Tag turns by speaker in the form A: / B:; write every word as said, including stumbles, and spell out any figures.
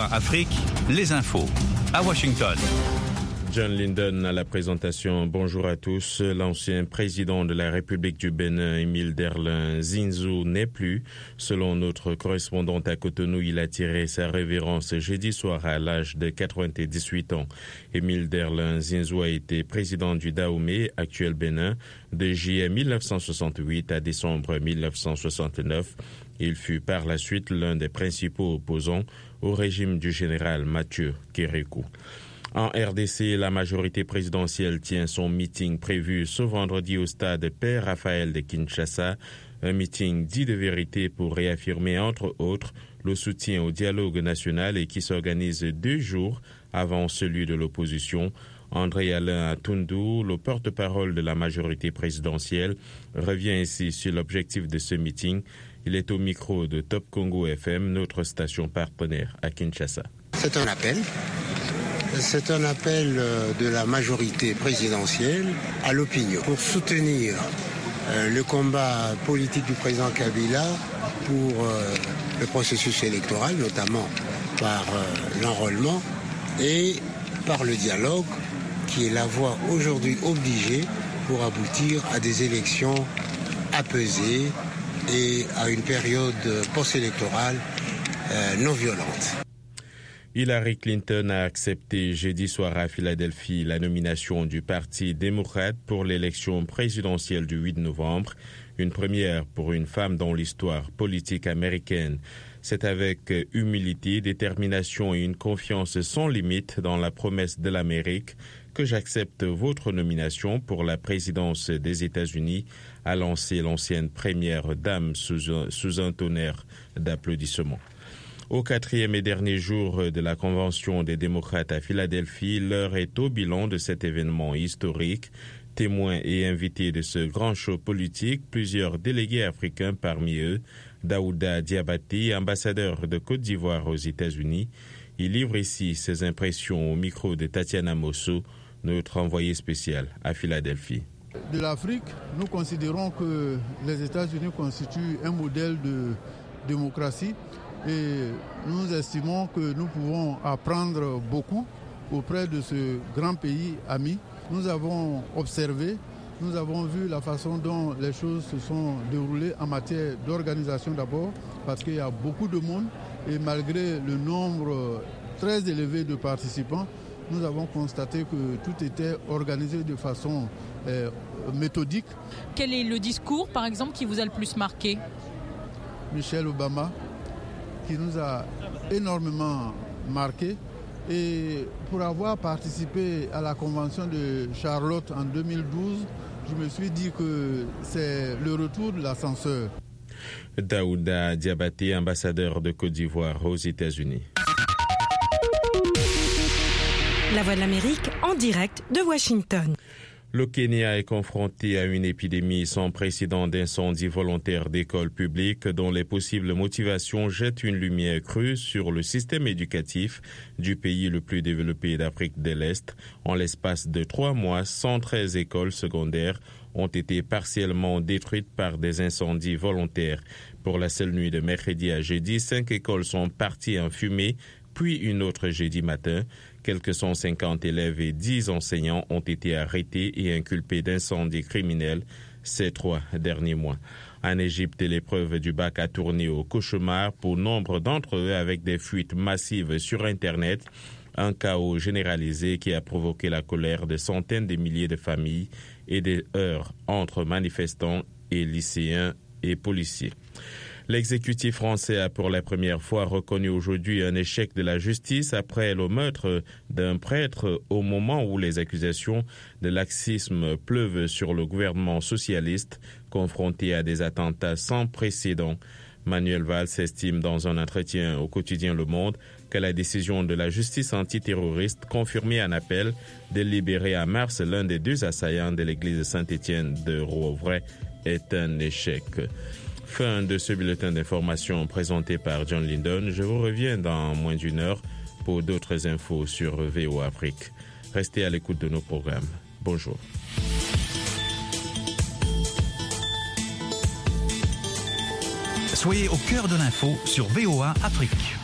A: A Afrique, les infos à Washington.
B: John Lyndon à la présentation. Bonjour à tous. L'ancien président de la République du Bénin, Émile Derlin Zinzou, n'est plus. Selon notre correspondante à Cotonou, il a tiré sa révérence jeudi soir à l'âge de quatre-vingt-dix-huit ans. Émile Derlin Zinzou a été président du Dahomey, actuel Bénin, de juillet mille neuf cent soixante-huit à décembre mille neuf cent soixante-neuf. Il fut par la suite l'un des principaux opposants au régime du général Mathieu Kérékou. En R D C, la majorité présidentielle tient son meeting prévu ce vendredi au stade Père Raphaël de Kinshasa. Un meeting dit de vérité pour réaffirmer, entre autres, le soutien au dialogue national et qui s'organise deux jours avant celui de l'opposition. André Alain Atundu, le porte-parole de la majorité présidentielle, revient ici sur l'objectif de ce meeting. Il est au micro de Top Congo F M, notre station partenaire à Kinshasa.
C: C'est un appel. C'est un appel de la majorité présidentielle à l'opinion pour soutenir le combat politique du président Kabila pour le processus électoral, notamment par l'enrôlement et par le dialogue, qui est la voie aujourd'hui obligée pour aboutir à des élections apaisées et à une période post-électorale non violente.
B: Hillary Clinton a accepté jeudi soir à Philadelphie la nomination du Parti démocrate pour l'élection présidentielle du huit novembre, une première pour une femme dans l'histoire politique américaine. C'est avec humilité, détermination et une confiance sans limite dans la promesse de l'Amérique que j'accepte votre nomination pour la présidence des États-Unis, a lancé l'ancienne première dame sous un, sous un tonnerre d'applaudissements. Au quatrième et dernier jour de la Convention des démocrates à Philadelphie, l'heure est au bilan de cet événement historique. Témoins et invités de ce grand show politique, plusieurs délégués africains parmi eux, Daouda Diabaté, ambassadeur de Côte d'Ivoire aux États-Unis. Il livre ici ses impressions au micro de Tatiana Mosso, notre envoyée spéciale à Philadelphie.
D: De l'Afrique, nous considérons que les États-Unis constituent un modèle de démocratie. Et nous estimons que nous pouvons apprendre beaucoup auprès de ce grand pays ami. Nous avons observé, nous avons vu la façon dont les choses se sont déroulées en matière d'organisation d'abord, parce qu'il y a beaucoup de monde et malgré le nombre très élevé de participants, nous avons constaté que tout était organisé de façon euh, méthodique.
E: Quel est le discours, par exemple, qui vous a le plus marqué ?
D: Michelle Obama, qui nous a énormément marqué. Et pour avoir participé à la convention de Charlotte en deux mille douze, je me suis dit que c'est le retour de l'ascenseur.
B: Daouda Diabaté, ambassadeur de Côte d'Ivoire aux États-Unis.
F: La Voix de l'Amérique en direct de Washington.
B: Le Kenya est confronté à une épidémie sans précédent d'incendies volontaires d'écoles publiques dont les possibles motivations jettent une lumière crue sur le système éducatif du pays le plus développé d'Afrique de l'Est. En l'espace de trois mois, cent treize écoles secondaires ont été partiellement détruites par des incendies volontaires. Pour la seule nuit de mercredi à jeudi, cinq écoles sont parties en fumée, puis une autre jeudi matin. Quelques cent cinquante élèves et dix enseignants ont été arrêtés et inculpés d'incendies criminels ces trois derniers mois. En Égypte, l'épreuve du bac a tourné au cauchemar pour nombre d'entre eux avec des fuites massives sur Internet. Un chaos généralisé qui a provoqué la colère de centaines de milliers de familles et des heurts entre manifestants et lycéens et policiers. L'exécutif français a pour la première fois reconnu aujourd'hui un échec de la justice après le meurtre d'un prêtre au moment où les accusations de laxisme pleuvent sur le gouvernement socialiste confronté à des attentats sans précédent. Manuel Valls estime dans un entretien au quotidien Le Monde que la décision de la justice antiterroriste confirmée en appel de libérer en mars l'un des deux assaillants de l'église Saint-Étienne de Rouvray est un échec. Fin de ce bulletin d'information présenté par John Lyndon. Je vous reviens dans moins d'une heure pour d'autres infos sur V O A Afrique. Restez à l'écoute de nos programmes. Bonjour.
A: Soyez au cœur de l'info sur V O A Afrique.